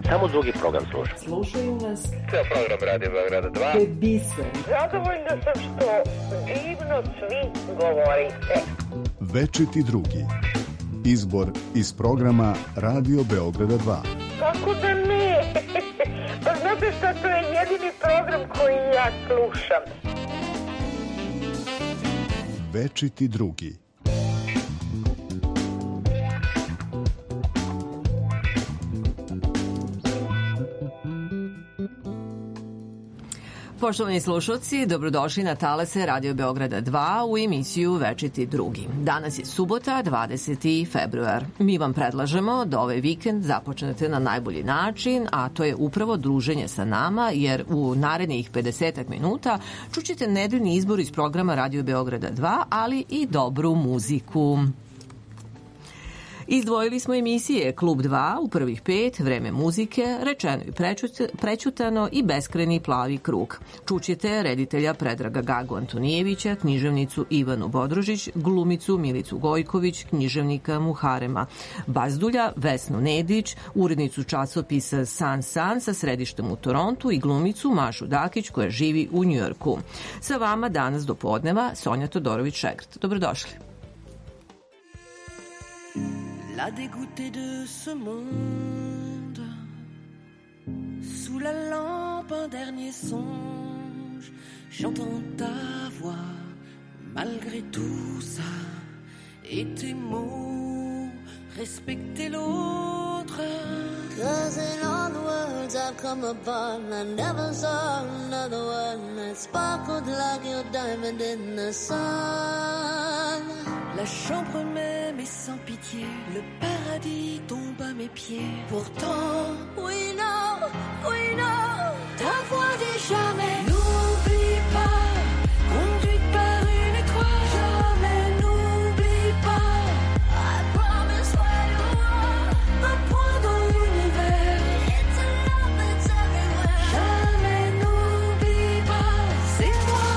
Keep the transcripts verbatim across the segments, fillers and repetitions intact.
Samo drugi program slušam. Slušaju nas. Ceo program Radio Beograda dva. To je biser. Zadovoljna sam što divno svi govorite. Večiti drugi. Izbor iz programa Radio Beograda dva. Kako da ne? Pa znate šta, to je jedini program koji ja slušam. Večiti drugi. Poštovani slušalci, dobrodošli na talase Radio Beograda dva u emisiju Večiti drugi. Danas je subota, dvadeseti februar. Mi vam predlažemo da ovaj vikend započnete na najbolji način, a to je upravo druženje sa nama, jer u narednih pedesetak minuta čućete nedeljni izbor iz programa Radio Beograda dva, ali i dobru muziku. Izdvojili smo emisije Klub dva u prvih pet, Vreme muzike, Rečeno i prećutano i Beskrajni plavi krug. Čućete reditelja Predraga Gagu Antonijevića, književnicu Ivanu Bodrožić, glumicu Milicu Gojković, književnika Muharema Bazdulja, Vesnu Nedić, urednicu časopisa San San sa središtem u Torontu i glumicu Mašu Dakić koja živi u Njujorku. Sa vama danas do podneva Sonja Todorović-Šegrt. Dobrodošli. La dégoûtée de ce monde, sous la lampe un dernier songe, j'entends ta voix, malgré tout ça, et tes mots, respecter l'autre. Cause in all the words I've come upon, I never saw another one that sparkled like your diamond in the sun. La chambre même est sans pitié, le paradis tombe à mes pieds. Pourtant, oui non, oui non, ta voix dit jamais. N'oublie pas, conduite par une étoile. Jamais n'oublie pas, I promise where you are. Un point dans l'univers, it's a love that's everywhere. Jamais n'oublie pas, c'est moi.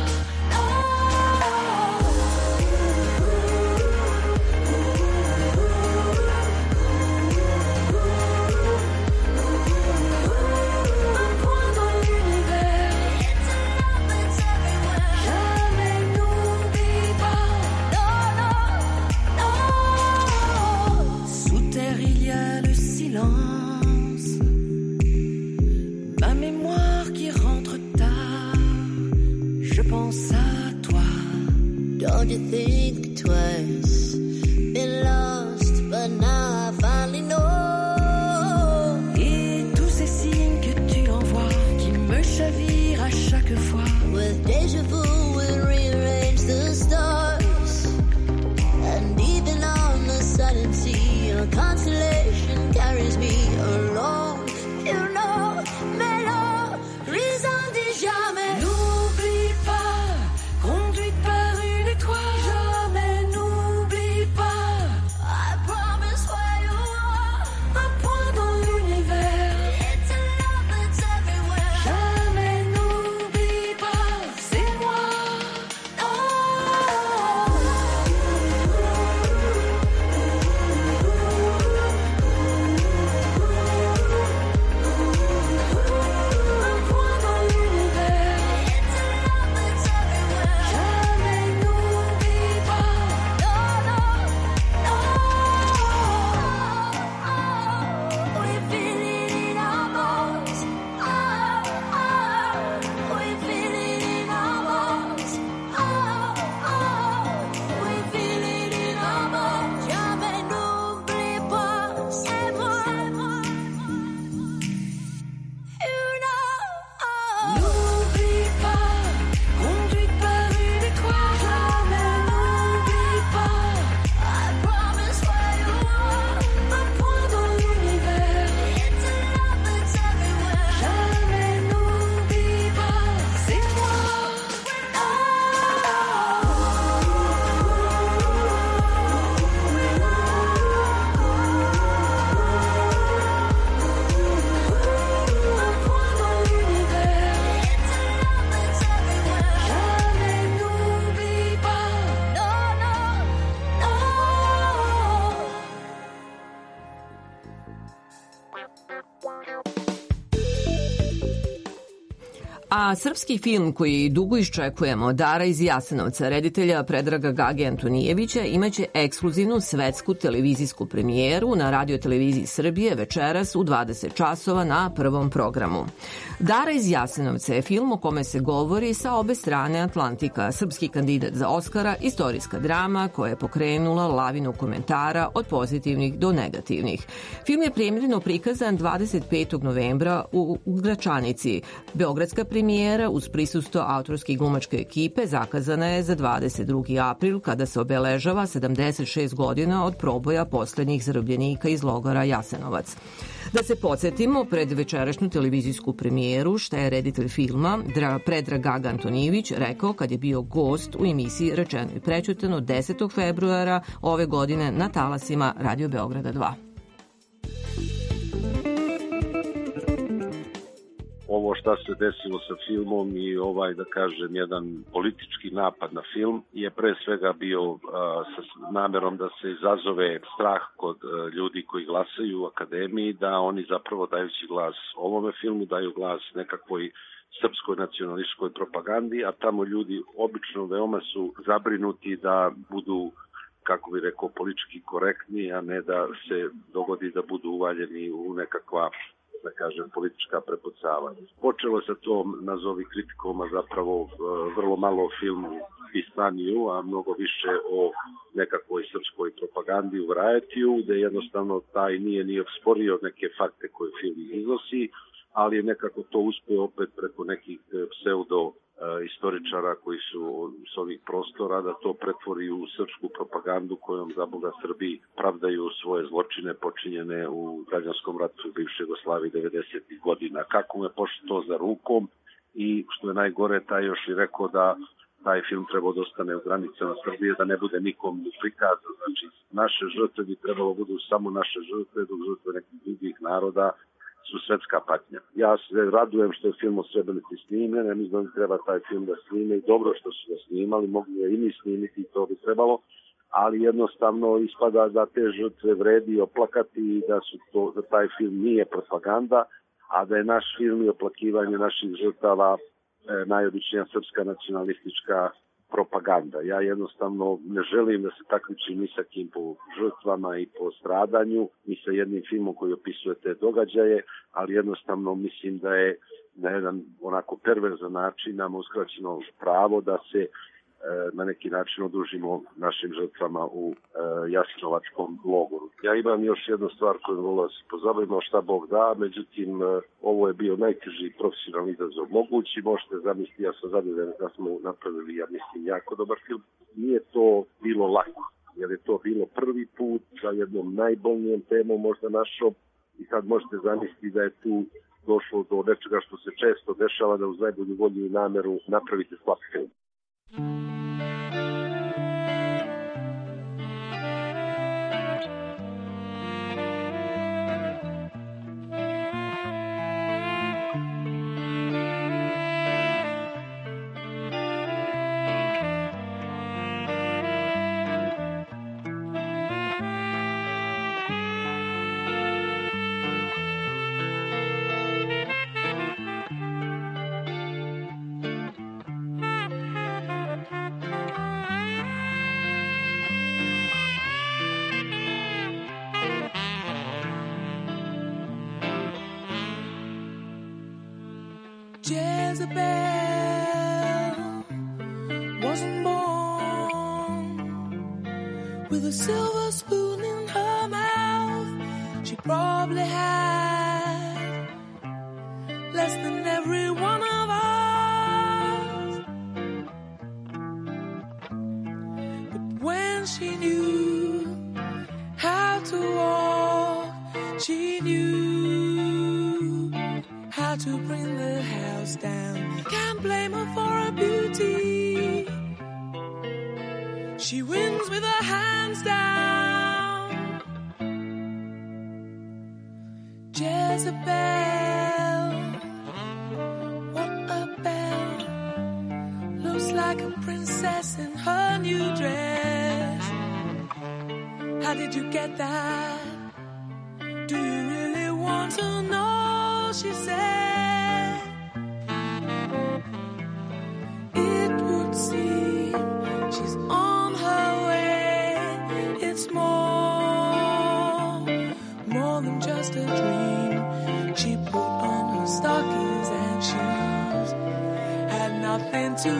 Ma mémoire qui rentre tard, je pense à toi. Don't you think twice, been lost but now I finally know. Et tous ces signes que tu envoies qui me chavirent à chaque fois. With déjà vu we'll rearrange the stars. And even on the sudden sea, a constellation carries me along. You know, mais non, raison dit jamais. N'oublie pas, conduite par une étoile. Jamais n'oublie pas, I promise where you are. Un point dans l'univers, it's a love that's everywhere. Jamais n'oublie pas, c'est moi. Oh. A srpski film koji dugo iščekujemo, Dara iz Jasenovca, reditelja Predraga Gage Antonijevića, imaće ekskluzivnu svetsku televizijsku premijeru na radioteleviziji Srbije večeras u dvadeset časova na prvom programu. Dara iz Jasenovca je film o kome se govori sa obe strane Atlantika, srpski kandidat za Oskara, istorijska drama koja je pokrenula lavinu komentara od pozitivnih do negativnih. Film je premijerno prikazan dvadeset petog novembra u Gračanici. Beogradska premijera uz prisustvo autorske i glumačke ekipe zakazana je za dvadeset drugi april kada se obeležava sedamdeset šest godina od proboja poslednjih zarobljenika iz logora Jasenovac. Da se podsjetimo, pred večerašnju televizijsku premijeru, šta je reditelj filma Predrag Gaga Antonijević rekao kad je bio gost u emisiji Rečeno i prećutano desetog februara ove godine na talasima Radio Beograda dva. Ovo šta se desilo sa filmom i ovaj, da kažem, jedan politički napad na film je pre svega bio a, sa namerom da se izazove strah kod a, ljudi koji glasaju u akademiji, da oni zapravo dajući glas ovome filmu daju glas nekakvoj srpskoj nacionalističkoj propagandi, a tamo ljudi obično veoma su zabrinuti da budu, kako bi rekao, politički korektni, a ne da se dogodi da budu uvaljeni u nekakva, da kažem, politička prepucavanja. Počelo je sa tom, nazovi kritikom, a zapravo vrlo malo o filmu Pisaniju, a mnogo više o nekakvoj srpskoj propagandi u Varietiju, gde jednostavno taj nije ni obsporio neke fakte koje film iznosi, ali je nekako to uspeo opet preko nekih pseudo istoričara koji su s ovih prostora da to pretvori u srpsku propagandu kojom za Boga Srbiji pravdaju svoje zločine počinjene u građanskom ratu u bivšoj Jugoslaviji devedesetih godina. Kako mu je pošlo to za rukom i što je najgore, taj još i rekao da taj film trebao da ostane u granicama Srbije, da ne bude nikom prikazan. Znači, naše žrtve bi trebalo budu samo naše žrtve, dok žrtve nekih drugih naroda su svetska patnja. Ja se radujem što je film o Srebrenici snimljen, ja mislim da treba taj film da snime i dobro što su ga snimali, mogli je i mi snimiti i to bi trebalo, ali jednostavno ispada da te žrtve vredi oplakati i da, su to, da taj film nije propaganda, a da je naš film i oplakivanje naših žrtava e, najobičnija srpska nacionalistička propaganda. Ja jednostavno ne želim da se takmičim ni sa kim po žrtvama i po stradanju, ni sa jednim filmom koji opisuje te događaje, ali jednostavno mislim da je na jedan onako perverzan način nam uskraćeno pravo da se e, na neki način odužimo našim žrtvama u e, Jasenovačkom logoru. Ja imam još jednu stvar koju volio da se pozabavimo, šta Bog da, međutim e, ovo je bio najteži profesionalni izazov mogući, možete zamisliti, ja sam zadovoljan da smo napravili, ja mislim, jako dobar film. Nije to bilo lako, jer je to bilo prvi put sa jednom najbolnijom temom možda našom i sad možete zamisliti da je tu došlo do nečega što se često dešava, da uz najbolju volju i nameru napravite slab film. Jezebel wasn't born with a silver spoon in her mouth. She probably had less than every one of us. But when she knew how to walk, she knew how to bring the house down. Can't blame her for her beauty. She wins with her hands down. Jezebel, what a belle. Looks like a princess in her new dress. How did you get that? Do you really want to know? She said, to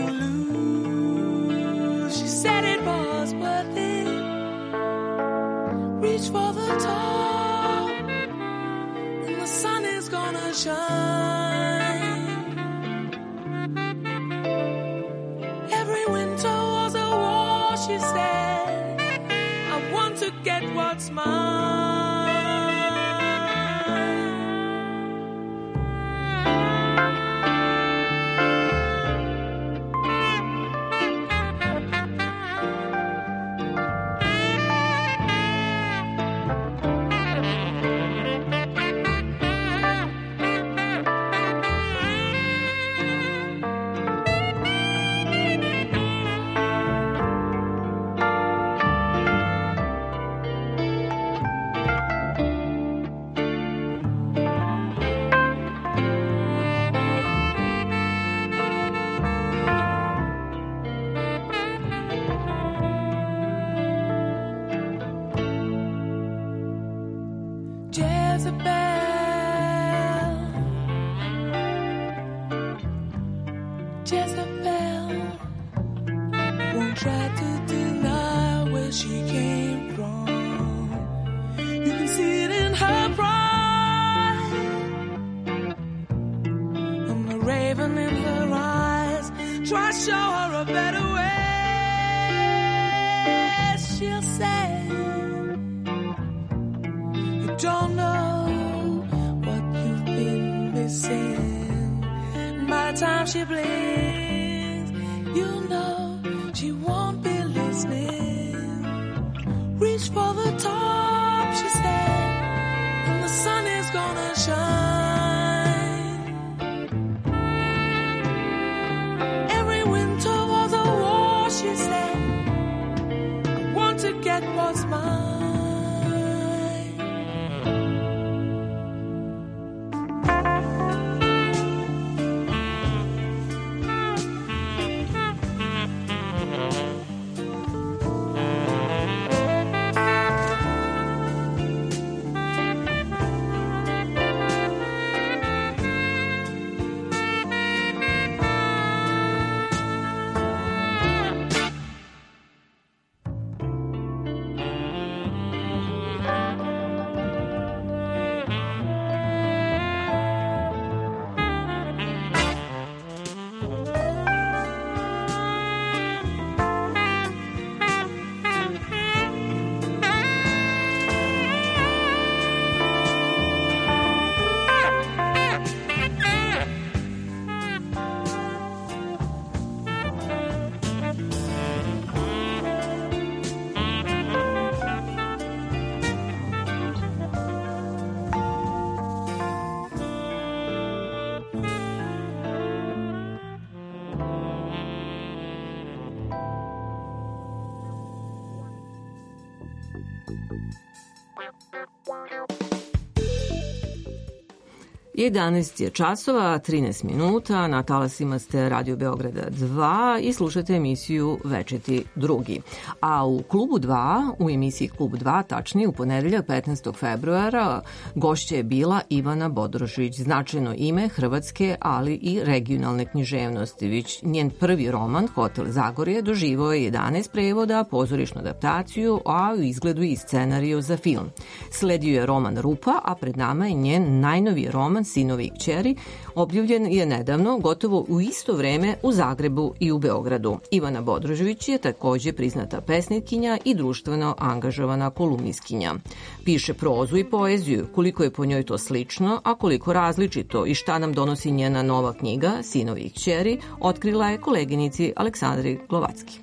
lose. She said it was worth it. Reach for the top, and the sun is gonna shine. Every winter was a war, she said. I want to get what's mine. jedanaest je časova, trinaest minuta, na talasima ste Radio Beograda dva i slušate emisiju Večiti drugi. A u Klubu dva, u emisiji Klub dva, tačnije u ponedeljak petnaestog februara, gošća je bila Ivana Bodrožić, značajno ime hrvatske, ali i regionalne književnosti. Već njen prvi roman, Hotel Zagorje, doživao je jedanaest prevoda, pozorišnu adaptaciju, a u izgledu i scenariju za film. Sledio je roman Rupa, a pred nama je njen najnoviji roman Sinovi i kćeri, objavljen je nedavno, gotovo u isto vreme u Zagrebu i u Beogradu. Ivana Bodrožić je takođe priznata pesnikinja i društveno angažovana kolumnistkinja. Piše prozu i poeziju, koliko je po njoj to slično, a koliko različito i šta nam donosi njena nova knjiga Sinovi i kćeri, otkrila je koleginici Aleksandri Glovacki.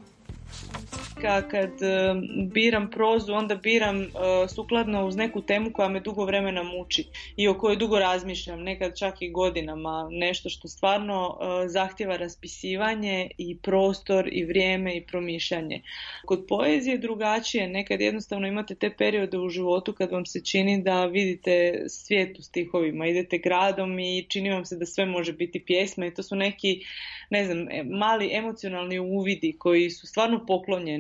Kad biram prozu, onda biram sukladno uz neku temu koja me dugo vremena muči i o kojoj dugo razmišljam, nekad čak i godinama, nešto što stvarno zahtjeva raspisivanje i prostor i vrijeme i promišljanje. Kod poezije je drugačije, nekad jednostavno imate te periode u životu kad vam se čini da vidite svijet u stihovima, idete gradom i čini vam se da sve može biti pjesma i to su neki, ne znam, mali emocionalni uvidi koji su stvarno poklonjeni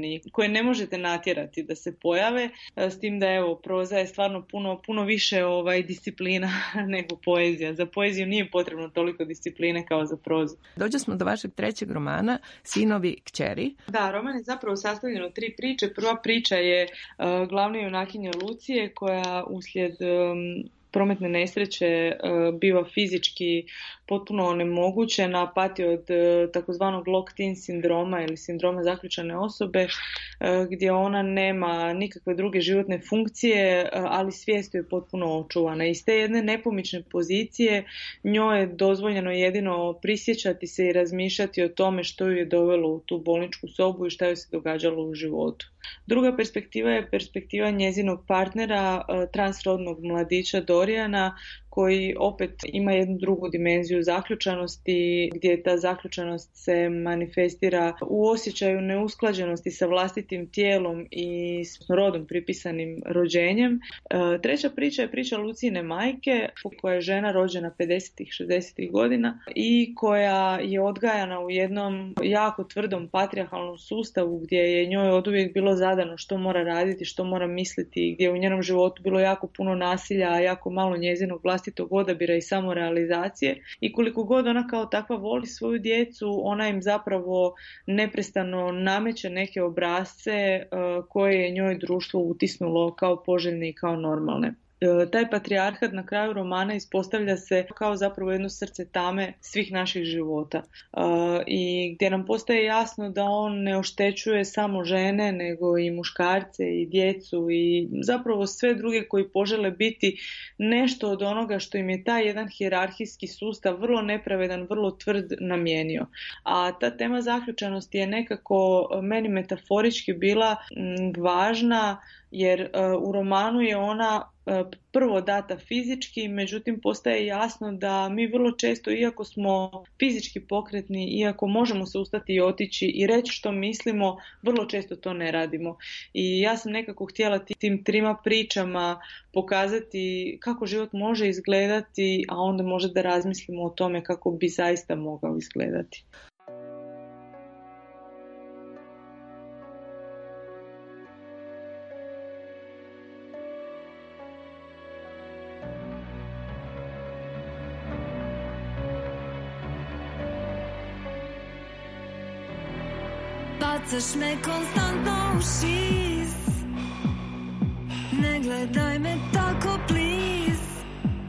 prirodni, koje ne možete natjerati da se pojave, s tim da evo, proza je stvarno puno, puno više ovaj, disciplina nego poezija. Za poeziju nije potrebno toliko discipline kao za prozu. Dođe smo do vašeg trećeg romana, Sinovi kćeri. Da, roman je zapravo sastavljen od tri priče. Prva priča je uh, glavna junakinja Lucije koja uslijed um, prometne nesreće uh, biva fizički potpuno onemogućena, pati od uh, takozvanog locked-in sindroma ili sindroma zaključane osobe, uh, gdje ona nema nikakve druge životne funkcije, uh, ali svijest je potpuno očuvana. Iz te jedne nepomične pozicije njoj je dozvoljeno jedino prisjećati se i razmišljati o tome što ju je dovelo u tu bolničku sobu i šta joj se događalo u životu. Druga perspektiva je perspektiva njezinog partnera, uh, transrodnog mladića Dorijana, koji opet ima jednu drugu dimenziju zaključanosti, gdje ta zaključanost se manifestira u osjećaju neusklađenosti sa vlastitim tijelom i s rodom pripisanim rođenjem. Treća priča je priča Lucijine majke, koja je žena rođena pedesetih šezdesetih godina i koja je odgajana u jednom jako tvrdom patrijarhalnom sustavu gdje je njoj oduvijek bilo zadano što mora raditi, što mora misliti, gdje je u njenom životu bilo jako puno nasilja, a jako malo njezinog vlastitog odabira i samorealizacije, i koliko god ona kao takva voli svoju djecu, ona im zapravo neprestano nameće neke obrasce uh, koje je njoj društvo utisnulo kao poželjne i kao normalne. Taj patrijarhat na kraju romana ispostavlja se kao zapravo jedno srce tame svih naših života uh, i gdje nam postaje jasno da on ne oštećuje samo žene nego i muškarce i djecu i zapravo sve druge koji požele biti nešto od onoga što im je taj jedan hijerarhijski sustav vrlo nepravedan, vrlo tvrd namijenio. A ta tema zaključanosti je nekako meni metaforički bila m, važna jer uh, u romanu je ona prvo data fizički, međutim postaje jasno da mi vrlo često, iako smo fizički pokretni, iako možemo se ustati i otići i reći što mislimo, vrlo često to ne radimo. I ja sam nekako htjela tim trima pričama pokazati kako život može izgledati, a onda možda da razmislimo o tome kako bi zaista mogao izgledati. Bacaš me konstantno u šiz, ne gledaj me tako please,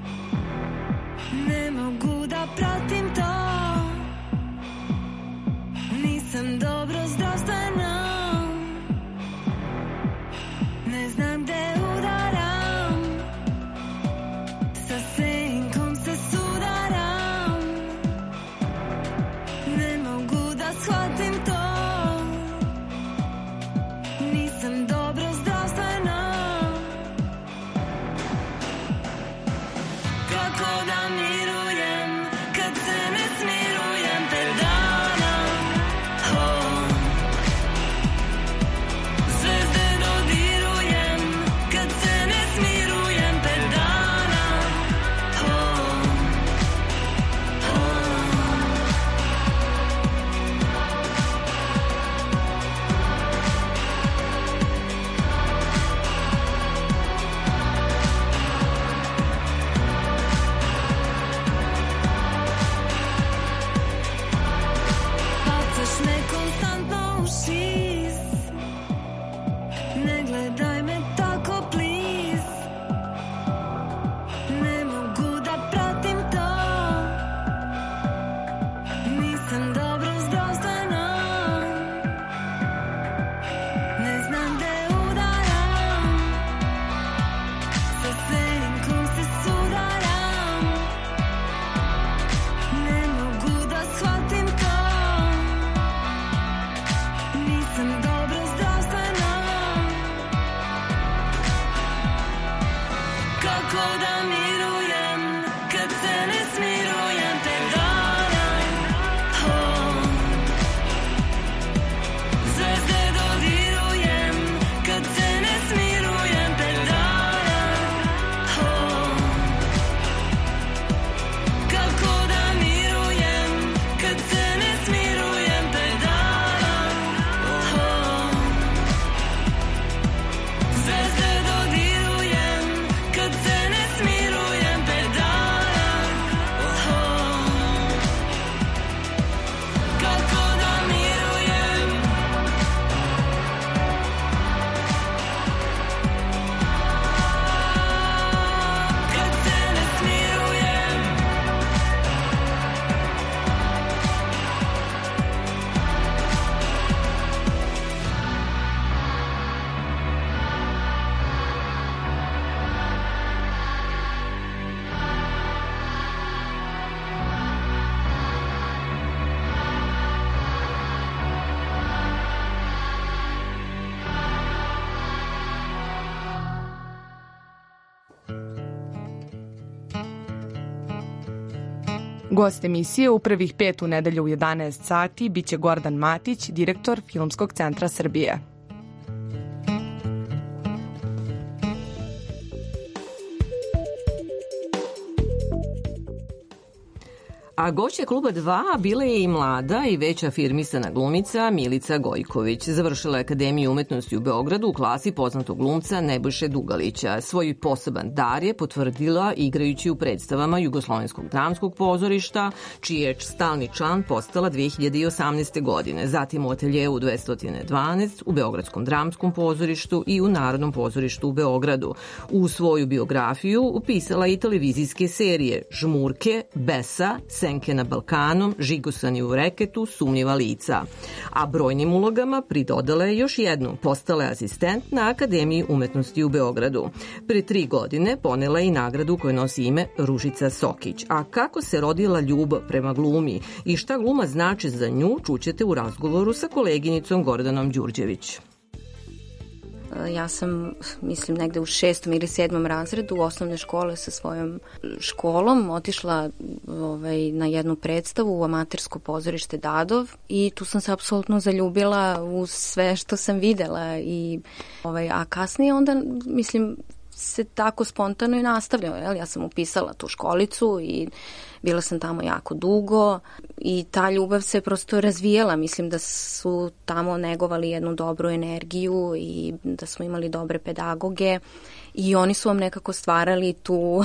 ne mogu da pratim to, nisam dobro zdravstveno, ne znam gde udaram, sa senkom se sudaram, ne mogu da shvatim to. Gost emisije u prvih pet u nedelju u jedanaest sati biće Gordan Matić, direktor Filmskog centra Srbije. A gošća Kluba dva bila je i mlada i već afirmisana glumica Milica Gojković. Završila je Akademiju umetnosti u Beogradu u klasi poznatog glumca Nebojše Dugalića. Svoj poseban dar je potvrdila igrajući u predstavama Jugoslovenskog dramskog pozorišta, čiji je stalni član postala dve hiljade osamnaeste. godine. Zatim u ateljeu dvesta dvanaest, u Beogradskom dramskom pozorištu i u Narodnom pozorištu u Beogradu. U svoju biografiju upisala i televizijske serije Žmurke, Besa, Senke na Balkanu, Žigosani u reketu, Sumnjiva lica. A brojnim ulogama pridodala je još jednu, postala je asistent na Akademiji umetnosti u Beogradu. Pre tri godine ponela je i nagradu koja nosi ime Ružica Sokić. A kako se rodila ljubav prema glumi i šta gluma znači za nju, čućete u razgovoru sa koleginicom Gordanom Đurđević. Ja sam, mislim, negde u šestom ili sedmom razredu osnovne škole sa svojom školom otišla ovaj, na jednu predstavu u amatersko pozorište Dadov i tu sam se apsolutno zaljubila u sve što sam videla. I, ovaj, a kasnije onda, mislim, se tako spontano i nastavljao. Jel? Ja sam upisala tu školicu i bila sam tamo jako dugo i ta ljubav se prosto razvijela. Mislim da su tamo negovali jednu dobru energiju i da smo imali dobre pedagoge i oni su vam nekako stvarali tu,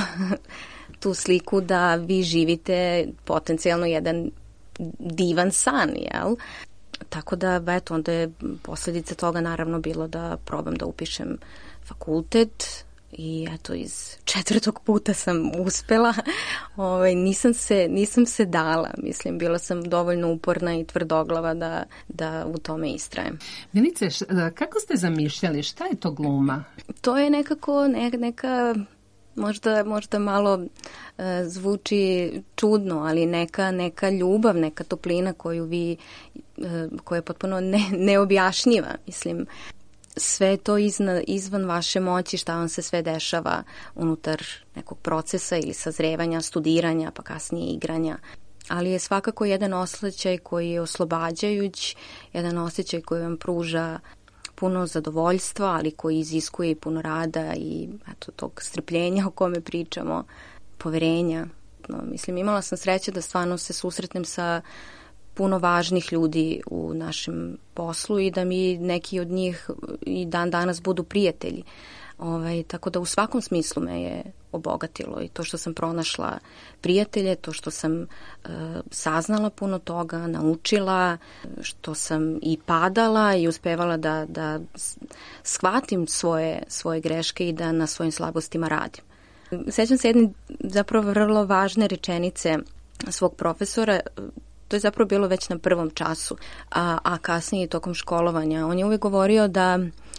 tu sliku da vi živite potencijalno jedan divan san, jel? Tako da, eto, onda je posljedica toga naravno bilo da probam da upišem fakultet. I eto, iz četvrtog puta sam uspela. Ovaj, nisam, se, nisam se dala. Mislim, bila sam dovoljno uporna i tvrdoglava da, da u tome istrajem. Milice, kako ste zamišljali? Šta je to gluma? To je nekako ne, neka... Možda, možda malo uh, zvuči čudno, ali neka, neka ljubav, neka toplina koju vi, uh, koja je potpuno ne, neobjašnjiva. Mislim, sve to izna, izvan vaše moći, šta vam se sve dešava unutar nekog procesa ili sazrevanja, studiranja, pa kasnije igranja. Ali je svakako jedan osjećaj koji je oslobađajuć, jedan osjećaj koji vam pruža puno zadovoljstva, ali koji iziskuje i puno rada i eto, tog strpljenja o kome pričamo, poverenja. No, mislim, imala sam sreće da stvarno se susretnem sa puno važnih ljudi u našem poslu i da mi neki od njih i dan danas budu prijatelji. Ovaj, tako da u svakom smislu me je obogatilo i to što sam pronašla prijatelje, to što sam e, saznala puno toga, naučila, što sam i padala i uspevala da, da shvatim svoje, svoje greške i da na svojim slabostima radim. Sećam se jedne zapravo vrlo važne rečenice svog profesora. To je zapravo bilo već na prvom času, a, a kasnije tokom školovanja. On je uvijek govorio da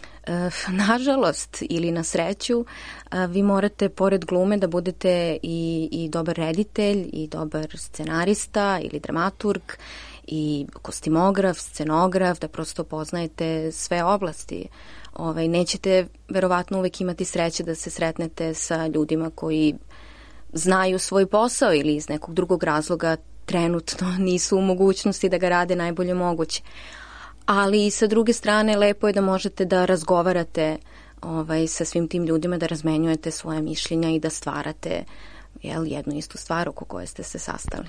nažalost ili na sreću vi morate pored glume da budete i, i dobar reditelj i dobar scenarista ili dramaturg i kostimograf, scenograf, da prosto poznajete sve oblasti. Ovaj, nećete verovatno uvek imati sreće da se sretnete sa ljudima koji znaju svoj posao ili iz nekog drugog razloga trenutno nisu u mogućnosti da ga rade najbolje moguće. Ali sa druge strane lepo je da možete da razgovarate ovaj, sa svim tim ljudima, da razmenjujete svoje mišljenja i da stvarate jel, jednu istu stvar oko koje ste se sastali.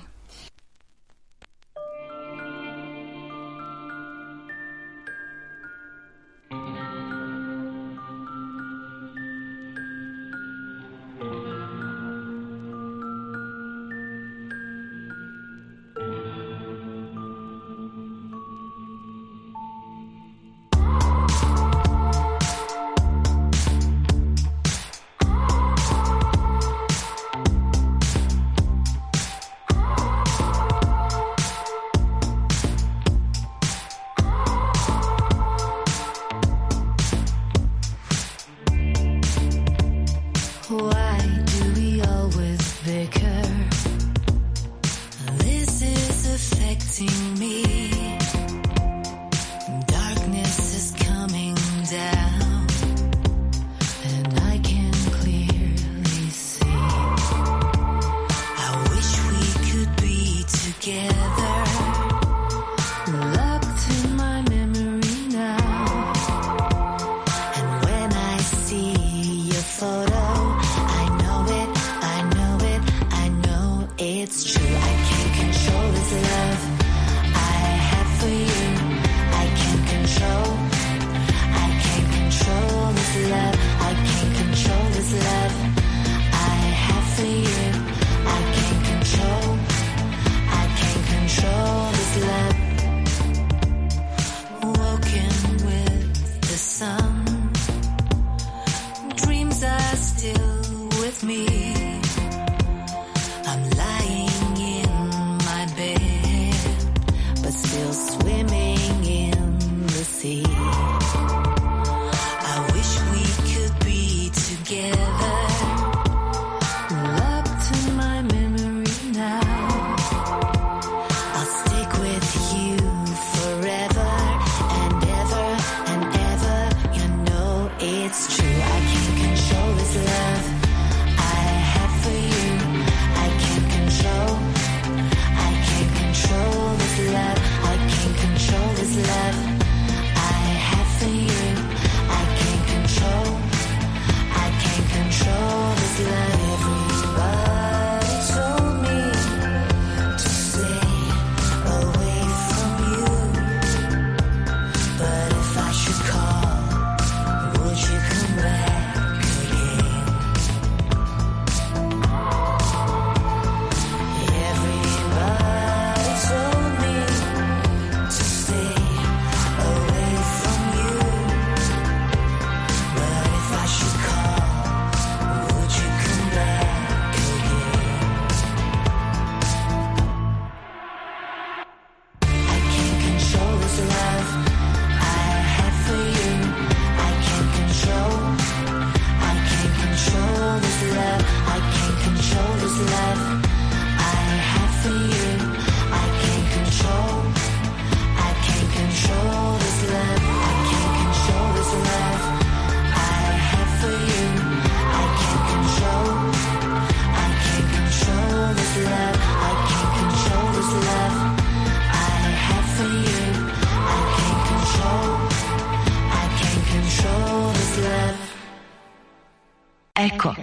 Could be photo. I know it, I know it, I know it's true. I can't control this love I have for you. I can't control, I can't control this love. I can't control this love I have for you. I can't control, I can't control this love. Woken with the sun, dreams are still with me. I'm lying in my bed, but still swimming in the sea. I wish we could be together. Look to my memory now. I'll stick with you forever and ever and ever. You know it's true. I can't control this love I have for you. I can't control, I can't control this love. I can't control this love I have for you. I can't control, I can't control this love. Everybody told me to stay away from you, but if I should call, would you come back again? Everybody told me to stay away from you, but if I should call, would you come back again? I can't control this love I have for you. I can't control, I can't control this love. I can't control this love I have for you. I can't control, I can't control this love. I can't control this love I have for you. I can't control, I can't control this love. I can't control this love I have for you. I can't control, I can't control this love. Eko.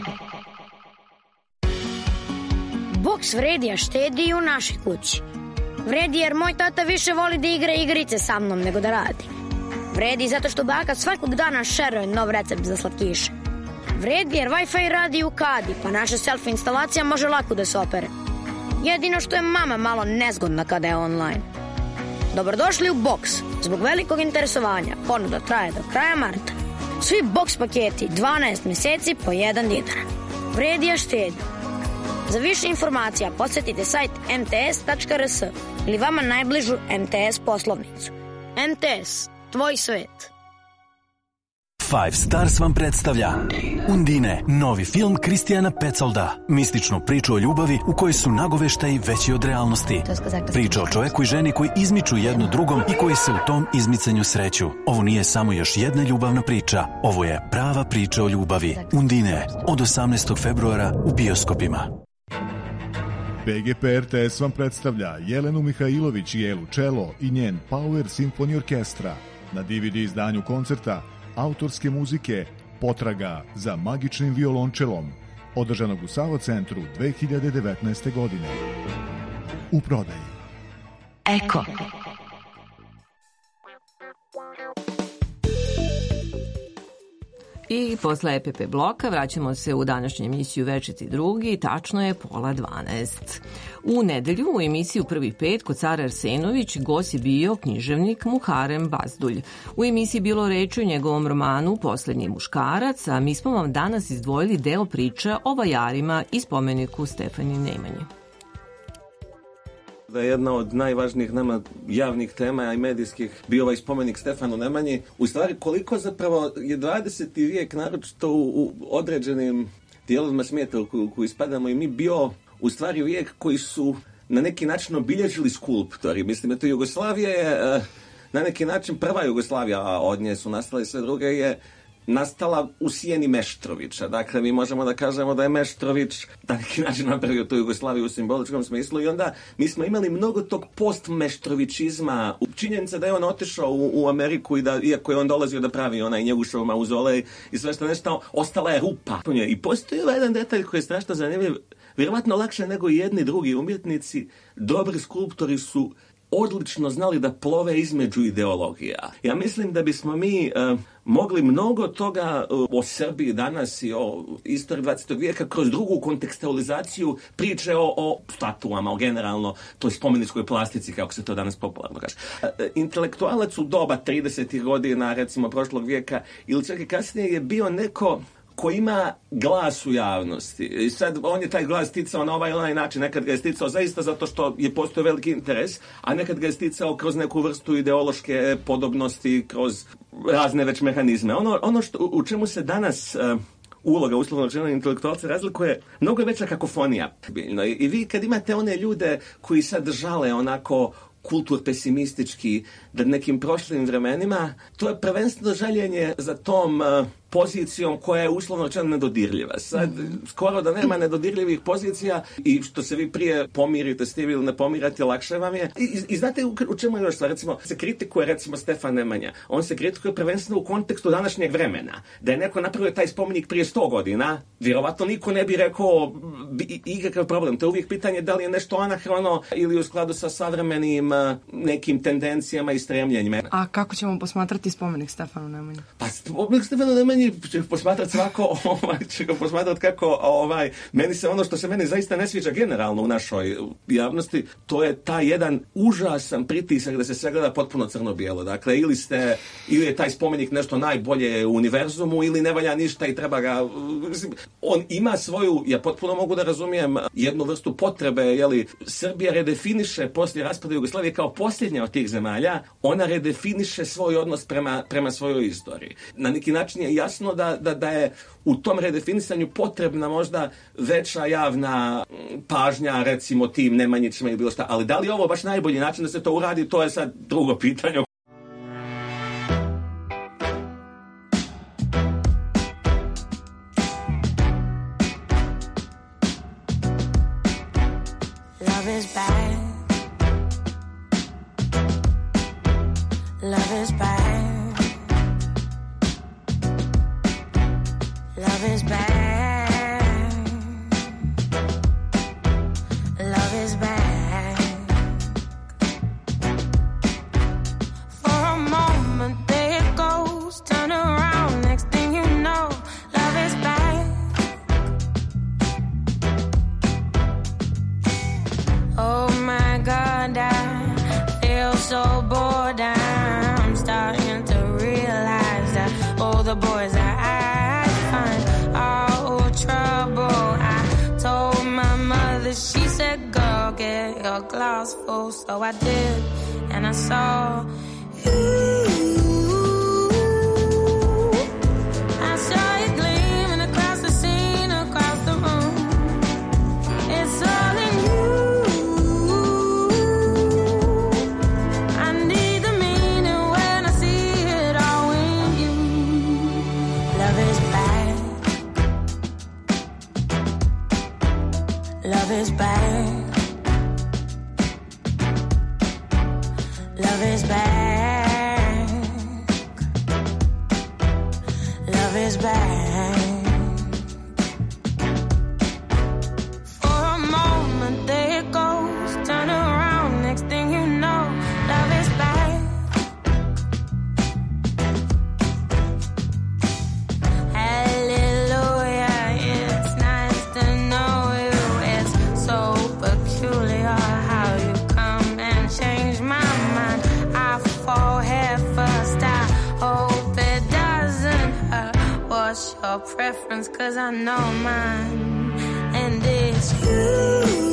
Boks vredi, a štedi i u našoj kući. Vredi jer moj tata više voli da igra igrice sa mnom nego da radi. Vredi zato što baka svakog dana šeruje nov recept za slatkiše. Vredi jer Wi-Fi radi u kadi, pa naša selfie instalacija može lako da se opere. Jedino što je mama malo nezgodna kada je online. Dobrodošli u Boks. Zbog velikog interesovanja ponuda traje do kraja marta. Svi Boks paketi dvanaest meseci po jedan dinar. Vredi, a štedi. Za više informacija posjetite sajt em te es tačka er es ili vama najbližu em te es poslovnicu. em te es, tvoj svet. Five Stars vam predstavlja Undine, novi film Kristijana Petsolda. Mističnu priču o ljubavi u kojoj su nagoveštaji veći od realnosti. Priča o čoveku i ženi koji izmiču jedno drugom i koji se u tom izmicanju sreću. Ovo nije samo još jedna ljubavna priča. Ovo je prava priča o ljubavi. Undine, od osamnaestog februara u bioskopima. be ge pe er te es vam predstavlja Jelenu Mihajlović i Elu Čelo i njen Power Symphony Orkestra. Na de ve de izdanju koncerta autorske muzike Potraga za magičnim violončelom, održanog u Savo centru dve hiljade devetnaeste. godine. U prodaji. Eko. I posle E P P bloka vraćamo se u današnju emisiju Večiti drugi, tačno je pola dvanaest. U nedelju u emisiju Prvi pet kod Sare Arsenović gost je bio književnik Muharem Bazdulj. U emisiji bilo reči o njegovom romanu Poslednji muškarac, a mi smo vam danas izdvojili deo priča o vajarima i spomeniku Stefani Nemanji. Da je jedna od najvažnijih nama javnih tema i medijskih bio ovaj spomenik Stefanu Nemanji. U stvari koliko zapravo je dvadeseti vijek, naročito u, u određenim dijelovima svijeta u koju, koju ispadamo i mi, bio u stvari vijek koji su na neki način obilježili skulptori. Mislim da to Jugoslavija je na neki način prva Jugoslavija, a od nje su nastale sve druge, je nastala u sjeni Meštrovića. Dakle, mi možemo da kažemo da je Meštrović na neki način napravio tu Jugoslaviju u simboličkom smislu i onda mi smo imali mnogo tog post-meštrovićizma. Činjenica da je on otišao u, u Ameriku i da, iako je on dolazio da pravi onaj Njegušov mauzolej i sve što nešto, ostala je rupa. I postoji jedan detalj koji je strašno zanimljiv. Vjerovatno lakše nego i jedni drugi umjetnici, dobri skulptori su odlično znali da plove između ideologija. Ja mislim da bismo mi uh, mogli mnogo toga uh, o Srbiji danas i o istoriji dvadesetog vijeka kroz drugu kontekstualizaciju priče o, o statuama, o generalno toj spomeničkoj plastici, kako se to danas popularno kaže. Uh, intelektualac u doba tridesetih godina, recimo prošlog vijeka, ili čak i kasnije je bio neko ko ima glas u javnosti. I sad on je taj glas sticao na ovaj ili onaj način. Nekad ga je sticao zaista zato što je postoje veliki interes, a nekad ga je sticao kroz neku vrstu ideološke podobnosti, kroz razne već mehanizme. Ono, ono što, u čemu se danas uh, uloga uslovnog žena intelektualca razlikuje, mnogo je veća kakofonija. I, I vi kad imate one ljude koji sad žale onako kultur pesimistički da nekim prošlim vremenima, to je prvenstveno žaljenje za tom uh, pozicijom koja je uslovno rečeno nedodirljiva. Sad, skoro da nema nedodirljivih pozicija i što se vi prije pomirite s tim ili ne pomirate, lakše vam je. I, i znate u, u čemu je još stvar? Recimo, se kritikuje recimo Stefan Nemanja. On se kritikuje prvenstveno u kontekstu današnjeg vremena. Da je neko napravio taj spomenik prije sto godina, vjerovatno niko ne bi rekao ikakav problem. To je uvijek pitanje da li je nešto anahrono ili u skladu sa savremenim uh, nekim tendencijama i stremljenjima. A kako ćemo posmatrati spomenik Stefanu Nemanji? Pa spomenik Stefanu Nemanji će posmatrati svako, ovaj, će ga posmatrati kako, ovaj, meni se ono što se meni zaista ne sviđa generalno u našoj javnosti, to je taj jedan užasan pritisak da se sve gleda potpuno crno-bijelo. Dakle, ili ste, ili je taj spomenik nešto najbolje u univerzumu, ili ne valja ništa i treba ga, on ima svoju, ja potpuno mogu da razumijem jednu vrstu potrebe, jeli, Srbija redefiniše poslije raspada Jugoslavije kao posljednja od tih zemalja, ona redefiniše svoj odnos prema, prema svojoj istoriji. Na neki način je jasno da, da, da je u tom redefinisanju potrebna možda veća javna pažnja, recimo tim Nemanjićima ili bilo šta, ali da li je ovo baš najbolji način da se to uradi, to je sad drugo pitanje. Love is bad. Love is bad. Love is bad. Love is bad. For a moment there it goes, turn around, next thing you know, love is bad. Oh my God, I feel so bored, I'm starting to realize that all the boys I she said, girl, get your glass full. So I did, and I saw you. I saw you gleaming across the scene, across the room. It's all in you. I need the meaning when I see it all in you. Love is bad. Love is bad. Love is bad. Love is bad. For a moment there it goes, turn around, next thing you know, love is bad. Hallelujah, it's nice to know you. It's so peculiar how you come and change my mind. I fall head first, I hope it doesn't hurt. What's your preference? Cause I know mine, and it's you.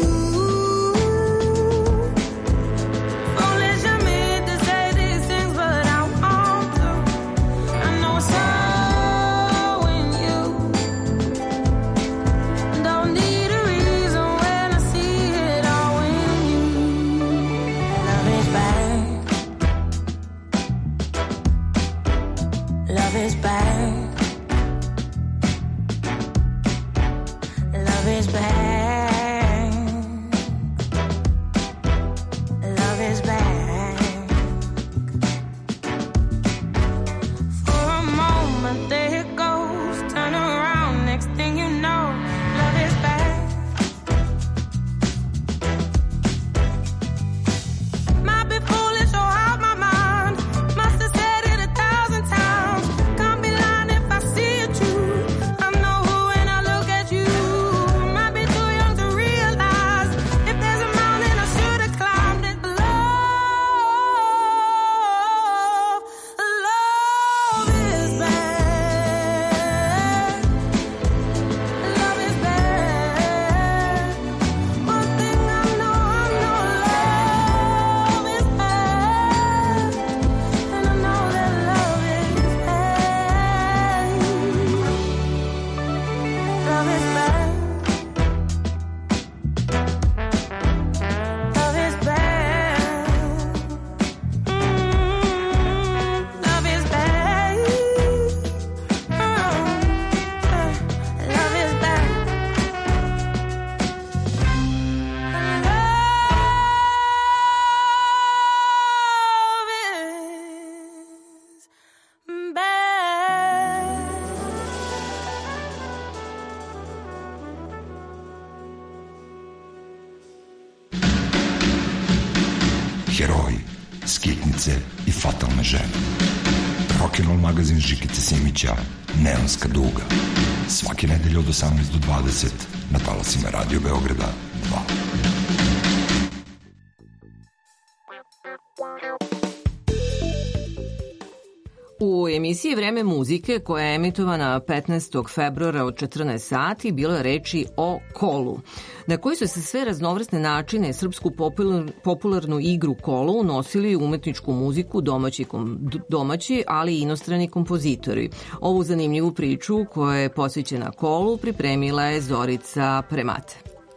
Love is bad. is bad. Love is bad. For a moment there it goes, turn around, next thing you know, love is bad. Might be foolish or out my mind, must have said it a thousand times. Can't be lying if I see it true. I know who when I look at you. Might be too young to realize if there's a mountain I should have climbed it. Love, love is bad. Love is bad. One thing I know, I know love is bad. And I know that love is bad. Love is bad. Love is bad. Mm, love is bad. Mm, love is bad. Love is bad. Heroji, skitnice i fatalne žene. Rock'n'roll magazin Žikice Simića, Neonska duga. Svake nedelje od osamnaest do dvadeset na talasima Radio Beograda dva. U emisiji Vreme muzike, koja je emitovana petnaestog februara od četrnaest sati, bilo je reči o kolu, na koji su se sve raznovrsne načine srpsku popular, popularnu igru kolu unosili u umetničku muziku domaći, kom, domaći, ali i inostrani kompozitori. Ovu zanimljivu priču koja je posvećena kolu pripremila je Zorica Premate.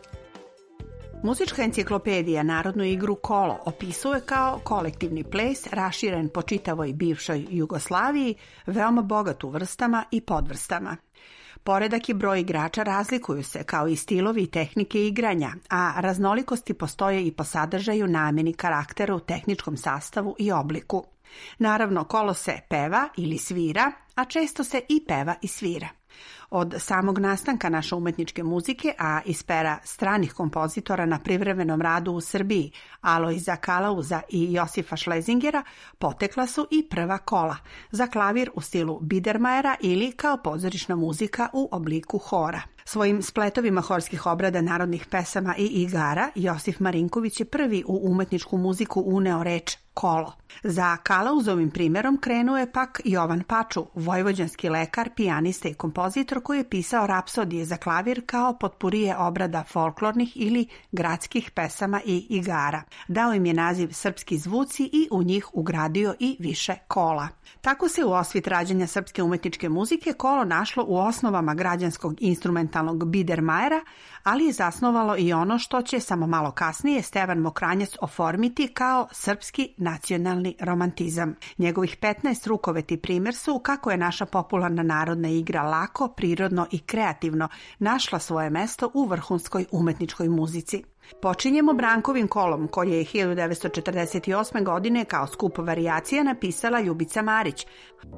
Muzička enciklopedija narodnu igru kolo opisuje kao kolektivni ples raširen po čitavoj bivšoj Jugoslaviji, veoma bogat u vrstama i podvrstama. Poredak i broj igrača razlikuju se kao i stilovi i tehnike igranja, a raznolikosti postoje i po sadržaju, nameni, karakteru, tehničkom sastavu i obliku. Naravno, kolo se peva ili svira, a često se i peva i svira. Od samog nastanka naše umetničke muzike, a iz pera stranih kompozitora na privremenom radu u Srbiji, Alojza Kalauza i Josifa Šlezingera, potekla su i prva kola, za klavir u stilu Biedermajera ili kao pozorišna muzika u obliku hora. Svojim spletovima horskih obrada narodnih pesama i igara, Josif Marinković je prvi u umetničku muziku uneo reč kolo. Za Kalauzovim primjerom krenuo je pak Jovan Paču, vojvođanski lekar, pijanista i kompozitor koji je pisao rapsodije za klavir kao potpurije obrada folklornih ili gradskih pesama i igara. Dao im je naziv Srpski zvuci i u njih ugradio i više kola. Tako se u osvit rađanja srpske umetničke muzike kolo našlo u osnovama građanskog instrumentalnog Biedermajera, ali je zasnovalo i ono što će samo malo kasnije Stevan Mokranjac oformiti kao srpski nacionalni romantizam. Njegovih petnaest rukoveti primjer su kako je naša popularna narodna igra lako, prirodno i kreativno našla svoje mesto u vrhunskoj umetničkoj muzici. Počinjemo Brankovim kolom, koji je hiljadu devetsto četrdeset osme. godine kao skup varijacija napisala Ljubica Marić.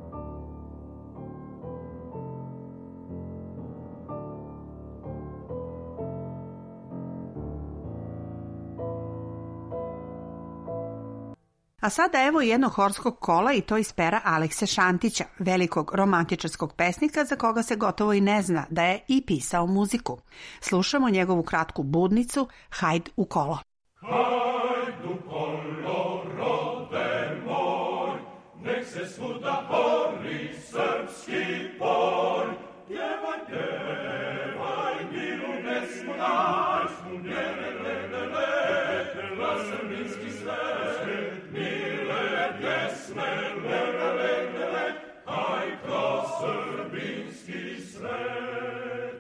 A sada evo jednog horskog kola i to iz pera Alekse Šantića, velikog romantičarskog pesnika za koga se gotovo i ne zna da je i pisao muziku. Slušamo njegovu kratku budnicu Hajd u kolo. Hajd u kolo, rode moj, nek se svuda bori srpski por. Pjevaj, pjevaj, miru ne smaj, ne, ne, ne, ne, ne, na srbinski svet, mile pjesme, le, le, le, le, le, aj kroz srbinski svet.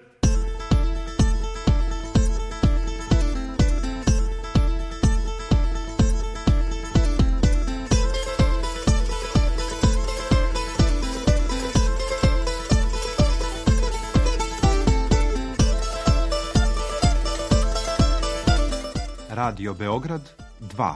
Radio Beograd dva.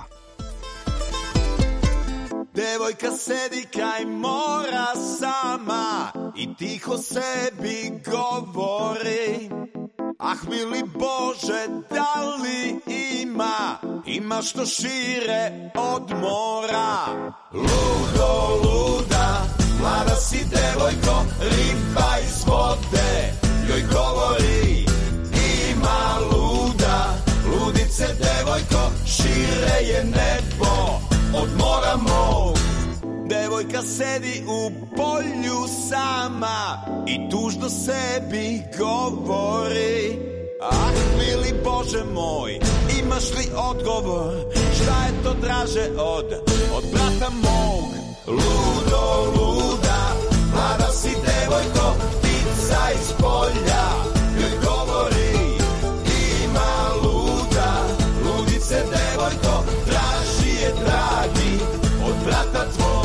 Devojka sedi kraj mora sama i tiho sebi govori: ah, mili Bože, da li ima, ima što šire od mora. Ludo, luda, mlada si devojko, riba iz vode joj govori: ima luda, ludice devojko, šire je nebo od mora mog. Devojka sedi u polju sama i tužno sebi govori: ah, mili Bože moj, imaš li odgovor? Šta je to draže od, od brata mog? Ludo, luda, mlada si devojko, ptica iz polja joj govori: ima luda, ludice devojko, draži je dragi od brata tvog.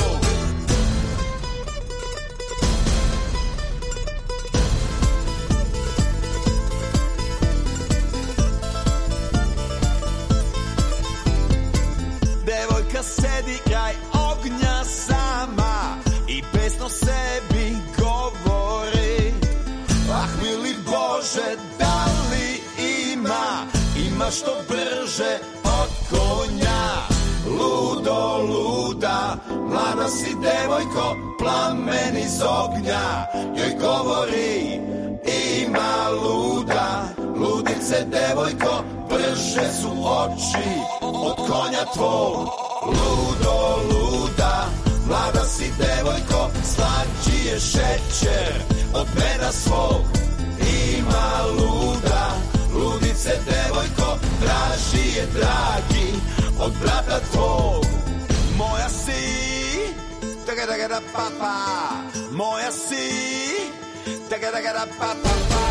Devojka sedi kraj ognja sama i besno sebi govori: ah, mili Bože, da li ima, ima što brže od konja. Ludo, luda, mlada si devojko, plamen iz ognja joj govori: ima luda, ludice devojko, brže su oči od konja tvog. Ludo, luda, mlada si devojko, slađi je šećer od meda svog. Ima luda, ludice devojko, draži je dragi od brata tvog. Moja si, taga taga da pa pa, moja si, taga taga da pa pa pa.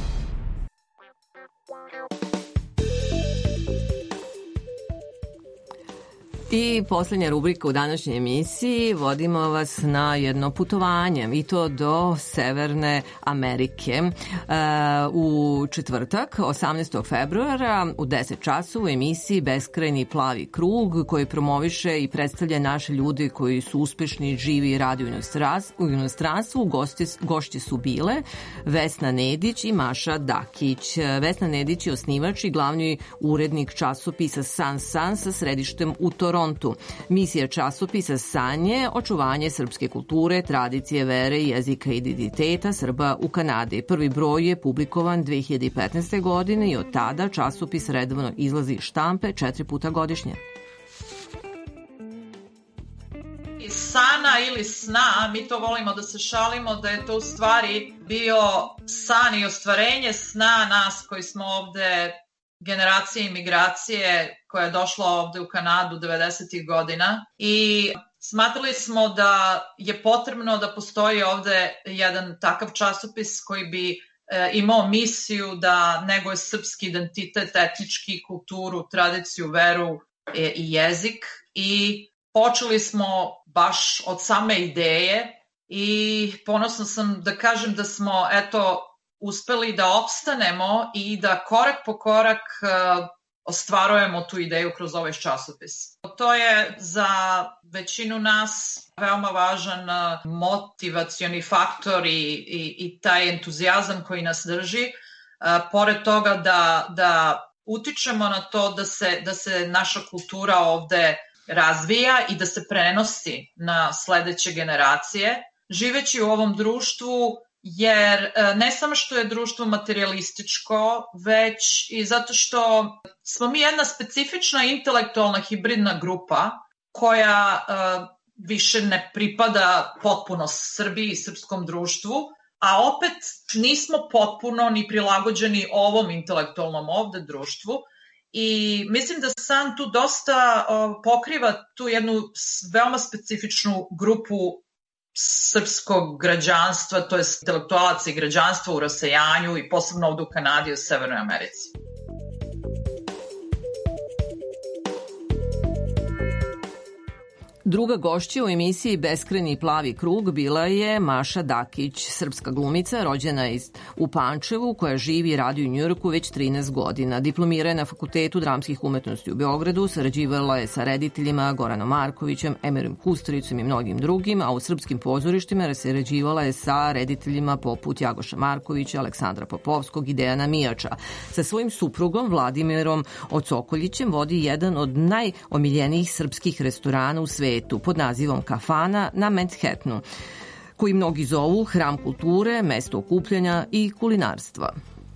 I poslednja rubrika u današnjoj emisiji, vodimo vas na jedno putovanje i to do Severne Amerike. U četvrtak, osamnaestog februara u deset časova u emisiji Beskrajni plavi krug, koji promoviše i predstavlja naše ljude koji su uspešni, živi i radi u inostranstvu. Gosti, gošće su bile Vesna Nedić i Maša Dakić. Vesna Nedić je osnivač i glavni urednik časopisa San San sa središtem u Torontu. Misija časopisa San je očuvanje srpske kulture, tradicije, vere, jezika i identiteta Srba u Kanadi. Prvi broj je publikovan dve hiljade petnaeste. godine i od tada časopis redovno izlazi iz štampe četiri puta godišnje. Sana ili sna, mi to volimo da se šalimo da je to u stvari bio san i ostvarenje sna nas koji smo ovde generacije imigracije koja je došla ovde u Kanadu devedesetih godina i smatrali smo da je potrebno da postoji ovde jedan takav časopis koji bi e, imao misiju da neguje srpski identitet, etnički, kulturu, tradiciju, veru e, i jezik i počeli smo baš od same ideje i ponosna sam da kažem da smo eto uspeli da opstanemo i da korak po korak uh, ostvarujemo tu ideju kroz ovaj časopis. To je za većinu nas veoma važan uh, motivacioni faktor i, i, i taj entuzijazam koji nas drži. Uh, pored toga da, da utičemo na to da se, da se naša kultura ovde razvija i da se prenosi na sledeće generacije. Živeći u ovom društvu, jer ne samo što je društvo materialističko, već i zato što smo mi jedna specifična intelektualna hibridna grupa koja uh, više ne pripada potpuno Srbiji i srpskom društvu, a opet nismo potpuno ni prilagođeni ovom intelektualnom ovde društvu. I mislim da San tu dosta uh, pokriva tu jednu veoma specifičnu grupu srpskog građanstva, to je intelektualaca i građanstva u rasejanju i posebno ovde u Kanadi i u Severnoj Americi. Druga gošća u emisiji Beskrajni plavi krug bila je Maša Dakić, srpska glumica, rođena iz, u Pančevu, koja živi i radi u Njujorku već trinaest godina. Diplomira je na Fakultetu dramskih umetnosti u Beogradu, sarađivala je sa rediteljima Goranom Markovićem, Emirom Kusturicom i mnogim drugim, a u srpskim pozorištima sarađivala je sa rediteljima poput Jagoša Markovića, Aleksandra Popovskog i Dejana Mijača. Sa svojim suprugom Vladimirom Ocokoljićem vodi jedan od najomiljenijih srpskih restorana u svetu pod nazivom Kafana na Manhattanu, koji mnogi zovu hram kulture, mesto okupljanja i kulinarstva.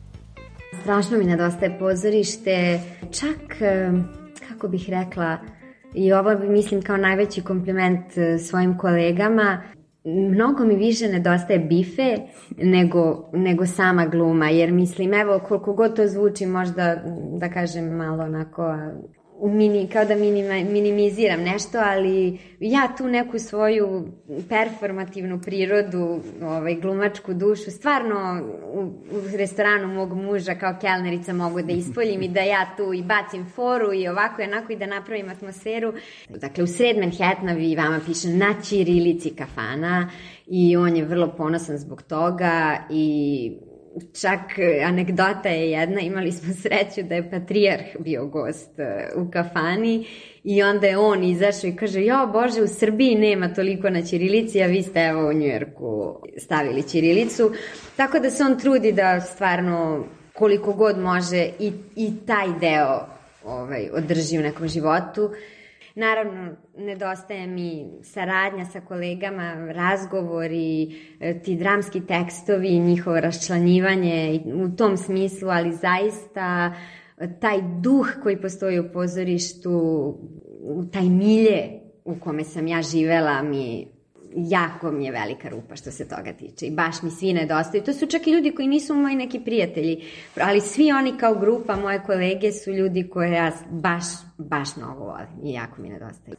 Strašno mi nedostaje pozorište, čak, kako bih rekla, i ovo mislim kao najveći kompliment svojim kolegama, mnogo mi više nedostaje bife nego, nego sama gluma, jer mislim, evo, koliko god to zvuči možda, da kažem, malo onako, mini, kao da minima, minimiziram nešto, ali ja tu neku svoju performativnu prirodu, ovaj, glumačku dušu, stvarno u, u restoranu mog muža kao kelnerica mogu da ispoljim i da ja tu i bacim foru i ovako i onako i da napravim atmosferu. Dakle, u sred Manhattana vi vama piše na ćirilici Kafana i on je vrlo ponosan zbog toga i čak anegdota je jedna, imali smo sreću da je patrijarh bio gost u Kafani i onda je on izašao i kaže, jo Bože, u Srbiji nema toliko na ćirilici, a vi ste evo u Njujorku stavili ćirilicu. Tako da se on trudi da stvarno koliko god može i, i taj deo ovaj, održi u nekom životu. Naravno, nedostaje mi saradnja sa kolegama, razgovori, ti dramski tekstovi, njihovo raščlanjivanje u tom smislu, ali zaista taj duh koji postoji u pozorištu, taj milje u kome sam ja živela mi jako mi je velika rupa što se toga tiče i baš mi svi nedostaju. To su čak i ljudi koji nisu moji neki prijatelji, ali svi oni kao grupa, moje kolege su ljudi koje ja baš, baš mnogo volim i jako mi nedostaju.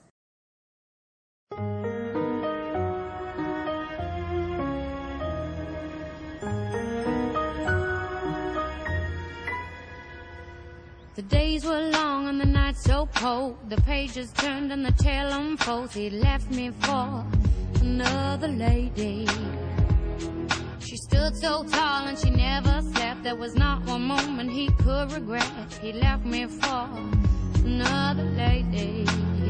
The days were long and the nights so cold. The pages turned and the tale unfolds. He left me for another lady. She stood so tall and she never slept. There was not one moment he could regret. He left me for another lady.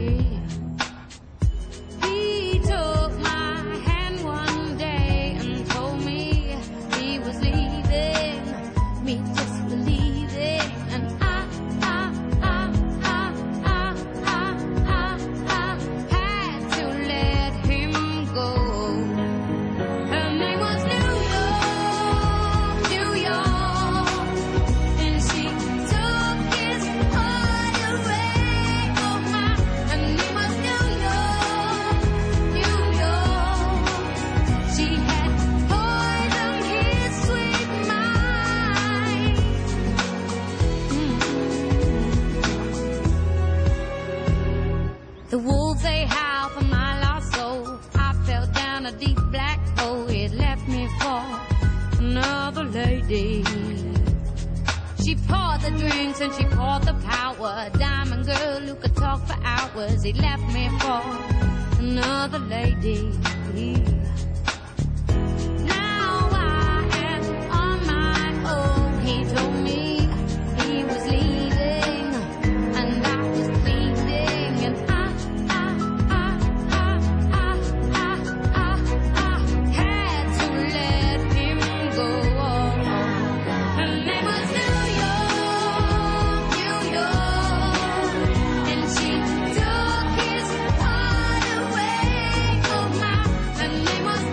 He took my hand one day and told me he was leaving me, just believing. And I, I, I, I, I, I, I, I had to let him go. Her name was New York, New York, and she took his heart away. Oh my, her name was New York, New York. She had poisoned his sweet mind. The wolves, they howl for my lost soul. I fell down a deep black hole. It left me for another lady. She poured the drinks and she poured the power. Diamond girl who could talk for hours. He left me for another lady. Now I am on my own. He told me he was leaving and I was bleeding. And I, I, I, I, I, I, I, I had to let him go. Her name was New York, New York, and she took his heart away. Oh my, her name was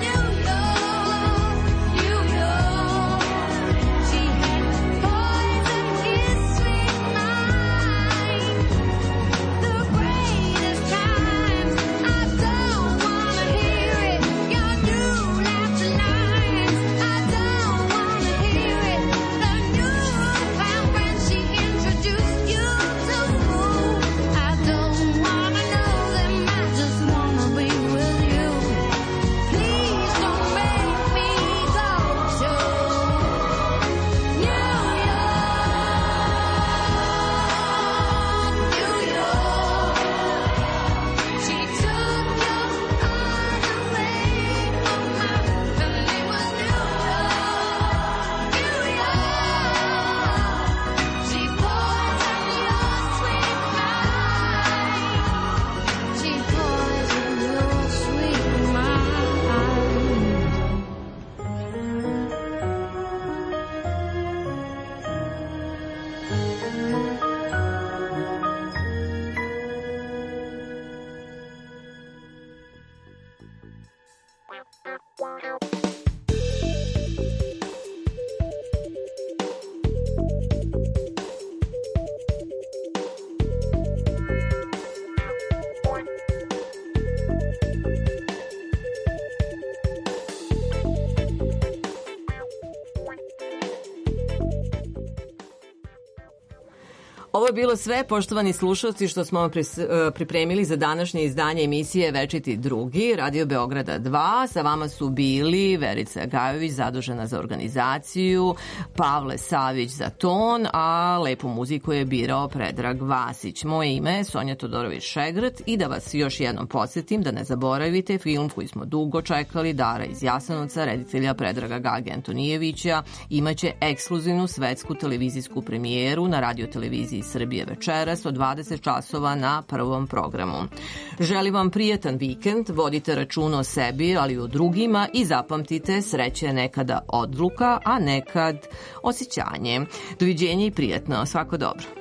Ovo je bilo sve, poštovani slušalci, što smo vam pripremili za današnje izdanje emisije Večiti drugi, Radio Beograda dva. Sa vama su bili Verica Gajović, zadužena za organizaciju, Pavle Savić za ton, a lepu muziku je birao Predrag Vasić. Moje ime je Sonja Todorović-Šegrt i da vas još jednom podsjetim da ne zaboravite film koji smo dugo čekali, Dara iz Jasenovca, reditelja Predraga Gage Antonijevića, imaće ekskluzivnu svetsku televizijsku premijeru na radioteleviziji Srbije večeras od dvadeset časova na prvom programu. Želim vam prijetan vikend, vodite računa o sebi, ali i o drugima i zapamtite, sreća je nekada odluka, a nekad osjećanje. Doviđenja i prijatno, svako dobro.